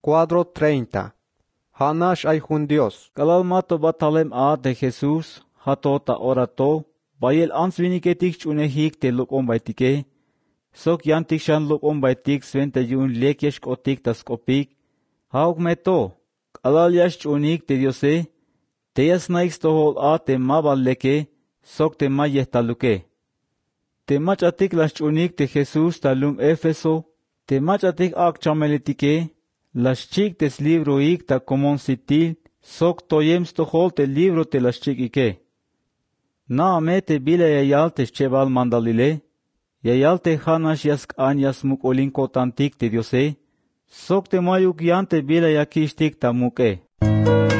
Cuadro 30. Hanash ay Dios. Kalalmato batalem a de Jesús, hatota orato, bayel ansviniketik chunehik te lukon baitike, sok yantik shan lukon baitik svente yun lekyesh kotik tas kopik, hauk meto, kalalyash chunik te diose, te yasnaix tohol a te maballeke, sok te mayehtaluke. Te machatik las chunik te Jesús talum Éfeso, te machatik ak chamelitike, las chik tes libro ik ta komon sitil, sok toyems tohol te libro te las chik ike. Na amete bile yayal te cheval mandalile, yayal te hanash yask anyas muk olinko tantik te diose, sok te mayuk yante bile yakishtik ta muke.